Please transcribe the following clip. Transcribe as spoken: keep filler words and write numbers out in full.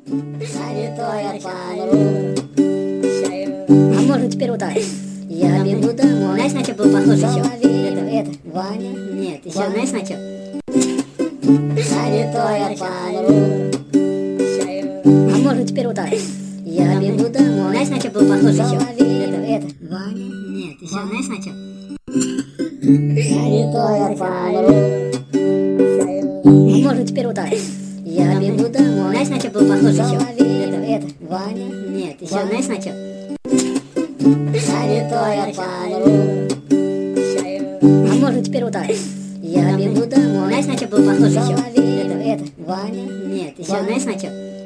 Святой Павел. А можно теперь вот так. Я бегу домой. Знаешь, на что был похож еще? Это, это, Ваня. Нет, еще Ваня. знаешь на что? Святой Павел. А можно теперь вот так. Я бегу домой. Знаешь, на что был похож еще? Это, это, Ваня. Нет, еще знаешь на что? Святой Павел. А можно теперь вот так. Я бегу домой. Знаешь, на что был похож еще? Это, это, Ваня. Нет, еще знаешь на что? Святой Павел. А можно теперь вот так. Я бегу домой. Знаешь, на что был похож еще? Это, это, Ваня. Нет, еще знаешь на что?